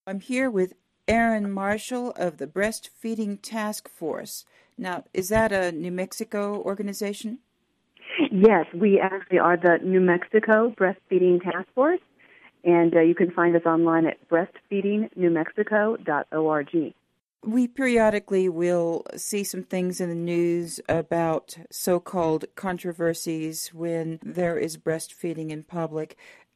I'm here with Erin Marshall of the Breastfeeding Task Force. Now, is that a New Mexico organization? Yes, we actually are the New Mexico Breastfeeding Task Force, and you can find us online at breastfeedingnewmexico.org. We periodically will see some things in the news about so-called controversies when there is breastfeeding in public.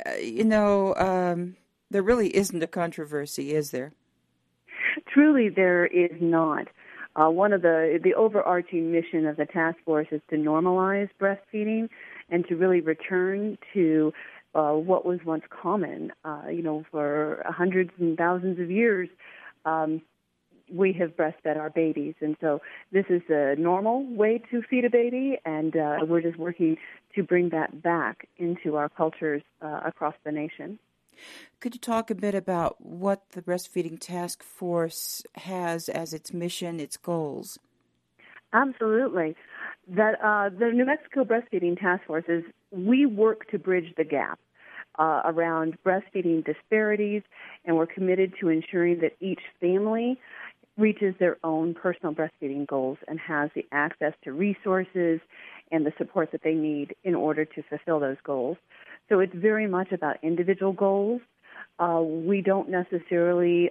There really isn't a controversy, is there? Truly, there is not. One of the overarching mission of the task force is to normalize breastfeeding and to really return to what was once common. For hundreds and thousands of years, we have breastfed our babies. And so this is a normal way to feed a baby, and we're just working to bring that back into our cultures across the nation. Could you talk a bit about what the Breastfeeding Task Force has as its mission, its goals? Absolutely. The New Mexico Breastfeeding Task Force we work to bridge the gap around breastfeeding disparities, and we're committed to ensuring that each family reaches their own personal breastfeeding goals and has the access to resources and the support that they need in order to fulfill those goals. So it's very much about individual goals. We don't necessarily,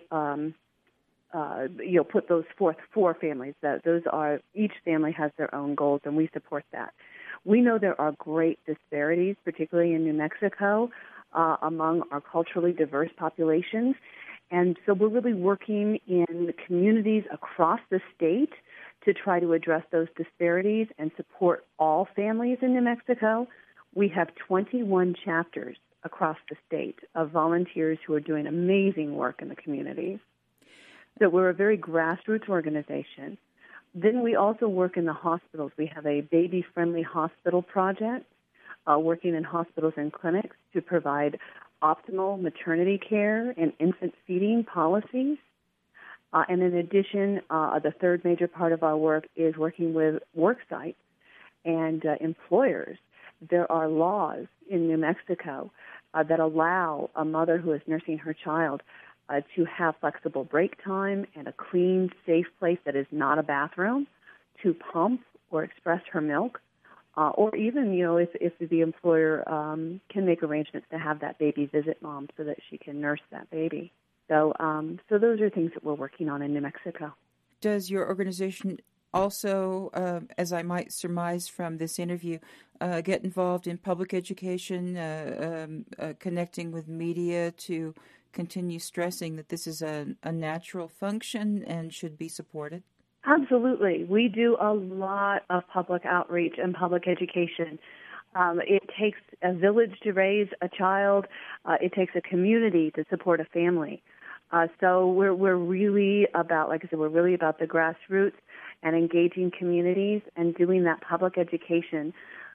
put those forth for families. Each family has their own goals, and we support that. We know there are great disparities, particularly in New Mexico, among our culturally diverse populations. And so we're really working in communities across the state to try to address those disparities and support all families in New Mexico. We have 21 chapters across the state of volunteers who are doing amazing work in the communities. So we're a very grassroots organization. Then we also work in the hospitals. We have a baby-friendly hospital project working in hospitals and clinics to provide optimal maternity care and infant feeding policies. And in addition, the third major part of our work is working with work sites and employers. There are laws in New Mexico that allow a mother who is nursing her child to have flexible break time and a clean, safe place that is not a bathroom to pump or express her milk, or even, if the employer can make arrangements to have that baby visit mom so that she can nurse that baby. So those are things that we're working on in New Mexico. Does your organization also, as I might surmise from this interview, get involved in public education, connecting with media to continue stressing that this is a natural function and should be supported? Absolutely. We do a lot of public outreach and public education. It takes a village to raise a child. It takes a community to support a family. So we're really about, like I said, we're really about the grassroots and engaging communities and doing that public education.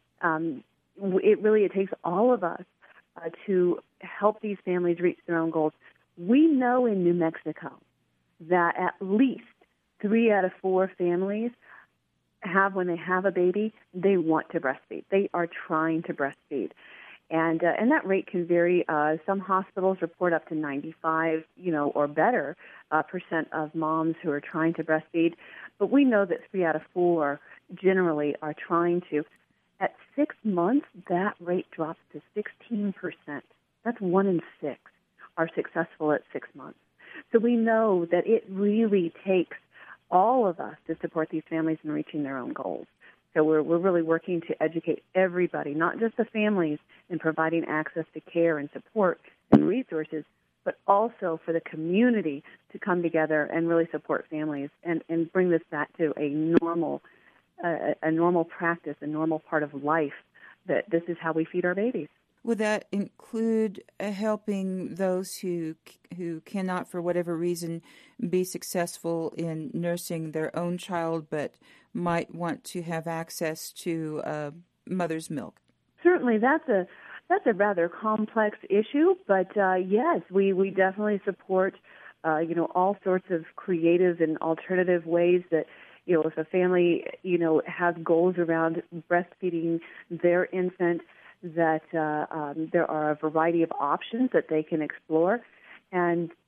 It takes all of us to help these families reach their own goals. We know in New Mexico that at least 3 out of 4 families when they have a baby, they want to breastfeed. They are trying to breastfeed. And that rate can vary. Some hospitals report up to 95, or better percent of moms who are trying to breastfeed. But we know that 3 out of 4 generally are trying to. At 6 months, that rate drops to 16%. That's 1 in 6 are successful at 6 months. So we know that it really takes all of us to support these families in reaching their own goals. So we're really working to educate everybody, not just the families, in providing access to care and support and resources, but also for the community to come together and really support families and bring this back to a normal practice, a normal part of life, that this is how we feed our babies. Would that include helping those who cannot, for whatever reason, be successful in nursing their own child, but might want to have access to mother's milk? Certainly, that's a rather complex issue, but yes, we definitely support all sorts of creative and alternative ways that if a family has goals around breastfeeding their infant, that there are a variety of options that they can explore. And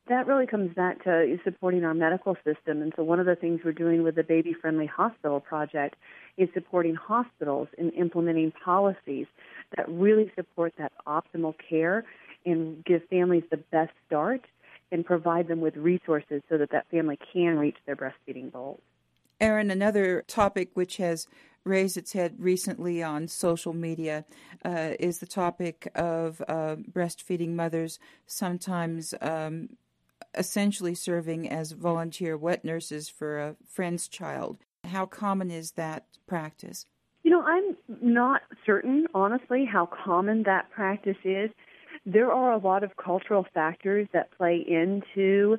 That really comes back to supporting our medical system. And so one of the things we're doing with the Baby Friendly Hospital Project is supporting hospitals in implementing policies that really support that optimal care and give families the best start and provide them with resources so that that family can reach their breastfeeding goals. Erin, another topic which has raised its head recently on social media is the topic of breastfeeding mothers sometimes essentially serving as volunteer wet nurses for a friend's child. How common is that practice? I'm not certain, honestly, how common that practice is. There are a lot of cultural factors that play into,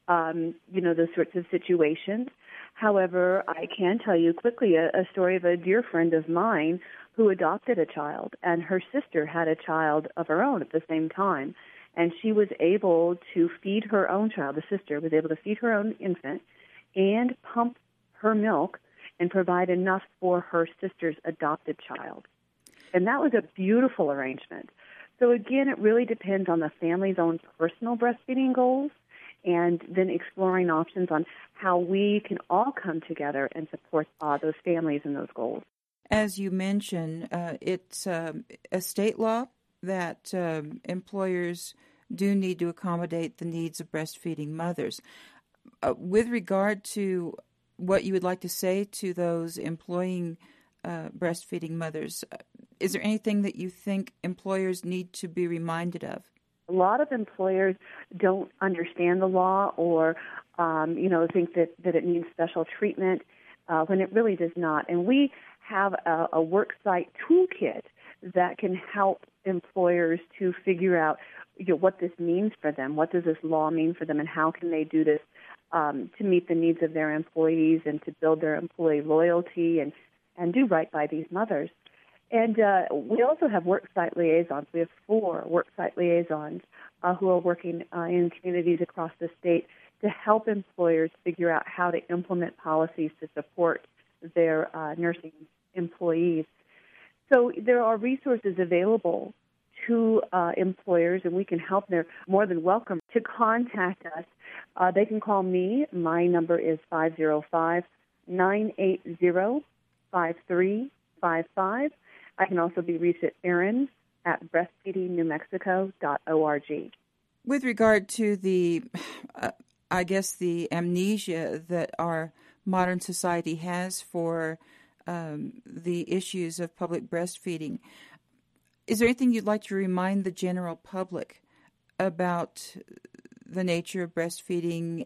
those sorts of situations. However, I can tell you quickly a story of a dear friend of mine who adopted a child, and her sister had a child of her own at the same time. And she was able to feed her own child. The sister was able to feed her own infant and pump her milk and provide enough for her sister's adopted child. And that was a beautiful arrangement. So again, it really depends on the family's own personal breastfeeding goals and then exploring options on how we can all come together and support those families and those goals. As you mentioned, it's a state law that employers do need to accommodate the needs of breastfeeding mothers. With regard to what you would like to say to those employing breastfeeding mothers, is there anything that you think employers need to be reminded of? A lot of employers don't understand the law or, think that it needs special treatment when it really does not. And we have a worksite toolkit that can help employers to figure out what this means for them, what does this law mean for them, and how can they do this to meet the needs of their employees and to build their employee loyalty and do right by these mothers. And we also have worksite liaisons. We have 4 worksite liaisons who are working in communities across the state to help employers figure out how to implement policies to support their nursing employees. So there are resources available to employers, and we can help. They're more than welcome to contact us. They can call me. My number is 505-980-5355. I can also be reached at Erin at breastfeedingnewmexico.org. With regard to the amnesia that our modern society has for the issues of public breastfeeding, is there anything you'd like to remind the general public about the nature of breastfeeding,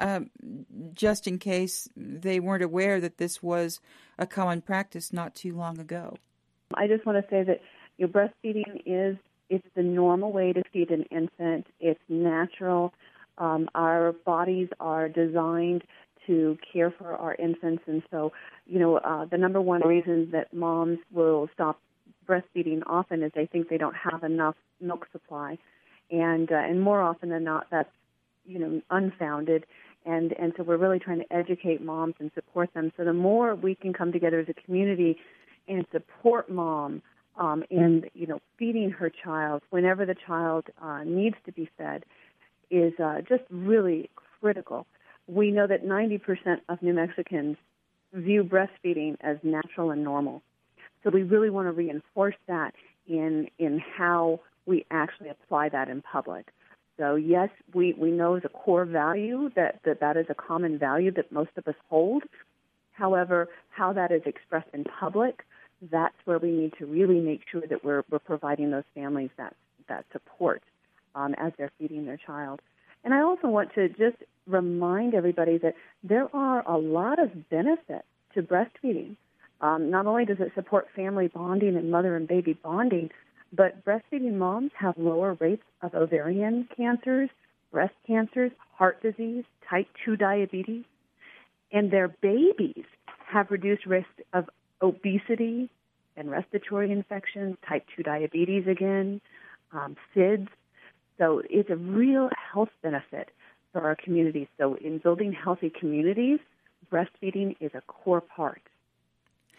just in case they weren't aware that this was a common practice not too long ago? I just want to say that breastfeeding it's the normal way to feed an infant. It's natural. Our bodies are designed to care for our infants, and so the number one reason that moms will stop breastfeeding often is they think they don't have enough milk supply, and more often than not that's unfounded, and so we're really trying to educate moms and support them. So the more we can come together as a community and support mom in feeding her child whenever the child needs to be fed is just really critical. We know that 90% of New Mexicans view breastfeeding as natural and normal. So we really want to reinforce that in how we actually apply that in public. So yes, we know as a core value that is a common value that most of us hold. However, how that is expressed in public, that's where we need to really make sure that we're providing those families that support as they're feeding their child. And I also want to just remind everybody that there are a lot of benefits to breastfeeding. Not only does it support family bonding and mother and baby bonding, but breastfeeding moms have lower rates of ovarian cancers, breast cancers, heart disease, type 2 diabetes, and their babies have reduced risk of obesity and respiratory infections, type 2 diabetes again, SIDS. So it's a real health benefit for our communities. So in building healthy communities, breastfeeding is a core part.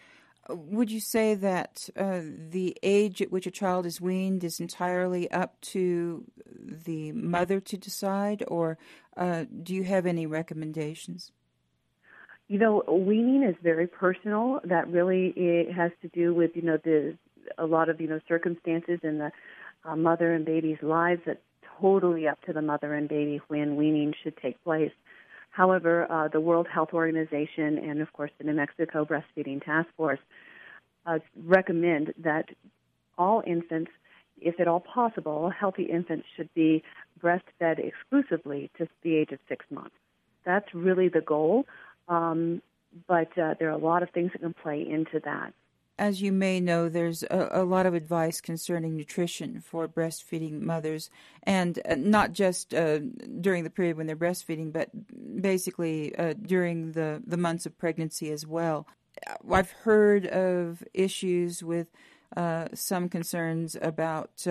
Would you say that the age at which a child is weaned is entirely up to the mother to decide, or do you have any recommendations? Weaning is very personal. That really it has to do with, a lot of, circumstances in the mother and baby's lives. That's totally up to the mother and baby when weaning should take place. However, the World Health Organization and, of course, the New Mexico Breastfeeding Task Force recommend that all infants, if at all possible, healthy infants should be breastfed exclusively to the age of 6 months. That's really the goal, but there are a lot of things that can play into that. As you may know, there's a lot of advice concerning nutrition for breastfeeding mothers, and not just during the period when they're breastfeeding, but basically during the months of pregnancy as well. I've heard of issues with some concerns about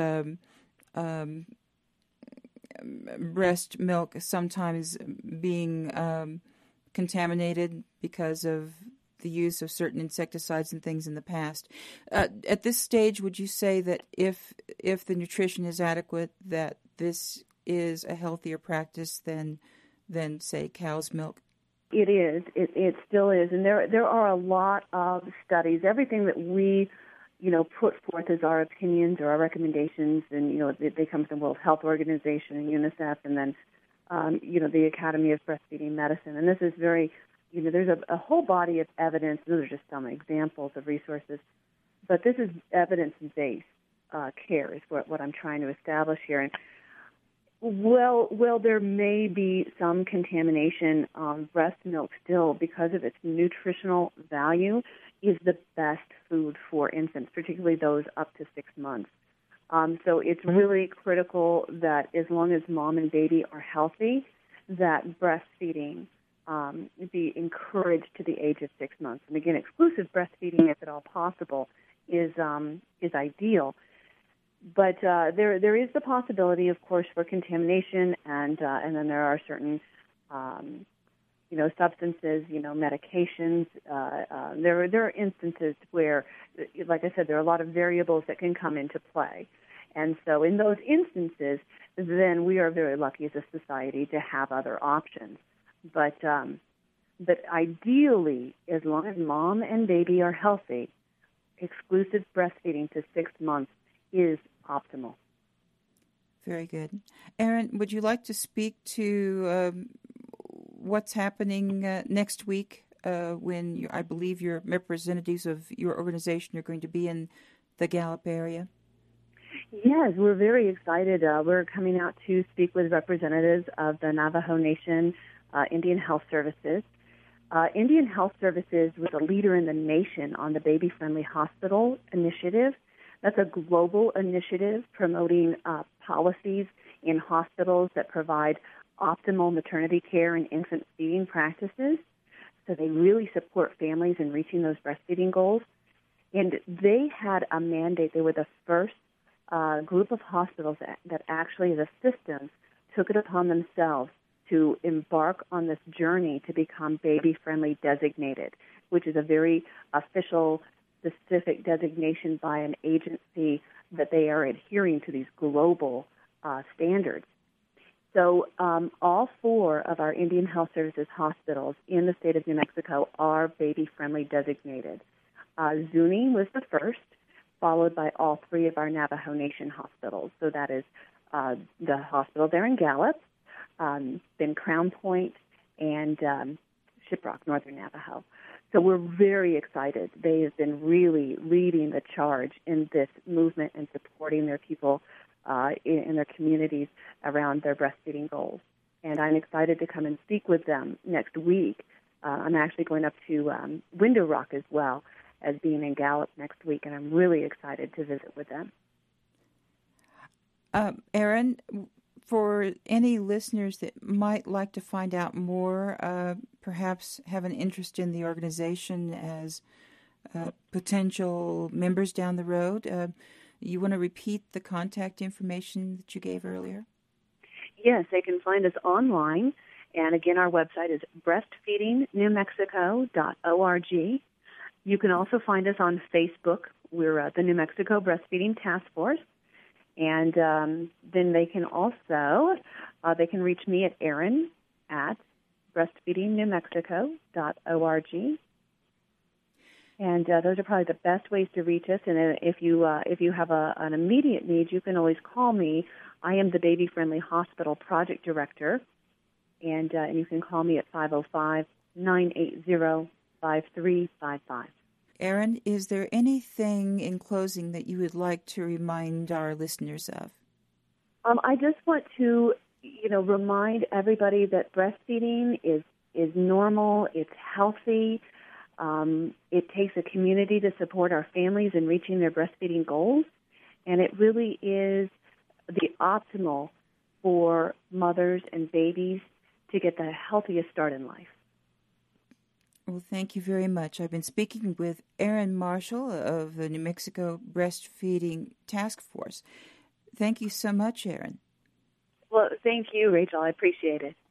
breast milk sometimes being contaminated because of the use of certain insecticides and things in the past. At this stage, would you say that if the nutrition is adequate, that this is a healthier practice than say, cow's milk? It is. It still is. And there are a lot of studies. Everything that we, put forth as our opinions or our recommendations, and, they come from the World Health Organization and UNICEF, and then, the Academy of Breastfeeding Medicine. And this is very, there's a whole body of evidence. Those are just some examples of resources. But this is evidence-based care is what I'm trying to establish here. And well, there may be some contamination. Breast milk still, because of its nutritional value, is the best food for infants, particularly those up to 6 months. So it's really critical that as long as mom and baby are healthy, that breastfeeding be encouraged to the age of 6 months. And again, exclusive breastfeeding, if at all possible, is ideal. But there is the possibility, of course, for contamination, and then there are certain, substances, medications. There are instances where, like I said, there are a lot of variables that can come into play. And so in those instances, then we are very lucky as a society to have other options. But ideally, as long as mom and baby are healthy, exclusive breastfeeding to 6 months is optimal. Very good. Erin, would you like to speak to what's happening next week when I believe your representatives of your organization are going to be in the Gallup area? Yes, we're very excited. We're coming out to speak with representatives of the Navajo Nation Indian Health Services. Indian Health Services was a leader in the nation on the Baby Friendly Hospital Initiative. That's a global initiative promoting policies in hospitals that provide optimal maternity care and infant feeding practices. So they really support families in reaching those breastfeeding goals. And they had a mandate. They were the first group of hospitals that actually, as a system, took it upon themselves to embark on this journey to become baby-friendly designated, which is a very official, specific designation by an agency that they are adhering to these global standards. So all 4 of our Indian Health Services hospitals in the state of New Mexico are baby-friendly designated. Zuni was the first, followed by all 3 of our Navajo Nation hospitals. So that is the hospital there in Gallup, then Crown Point, and Shiprock, Northern Navajo. So we're very excited. They have been really leading the charge in this movement and supporting their people in their communities around their breastfeeding goals. And I'm excited to come and speak with them next week. I'm actually going up to Window Rock as well as being in Gallup next week, and I'm really excited to visit with them. Erin, for any listeners that might like to find out more, perhaps have an interest in the organization as potential members down the road, you want to repeat the contact information that you gave earlier? Yes, they can find us online. And again, our website is breastfeedingnewmexico.org. You can also find us on Facebook. We're the New Mexico Breastfeeding Task Force. And then they can also, they can reach me at Erin at breastfeedingnewmexico.org. And those are probably the best ways to reach us. And if you have an immediate need, you can always call me. I am the Baby Friendly Hospital Project Director, and you can call me at 505-980-5355. Erin, is there anything in closing that you would like to remind our listeners of? I just want to, remind everybody that breastfeeding is normal, it's healthy. It takes a community to support our families in reaching their breastfeeding goals, and it really is the optimal for mothers and babies to get the healthiest start in life. Well, thank you very much. I've been speaking with Erin Marshall of the New Mexico Breastfeeding Task Force. Thank you so much, Erin. Well, thank you, Rachel. I appreciate it.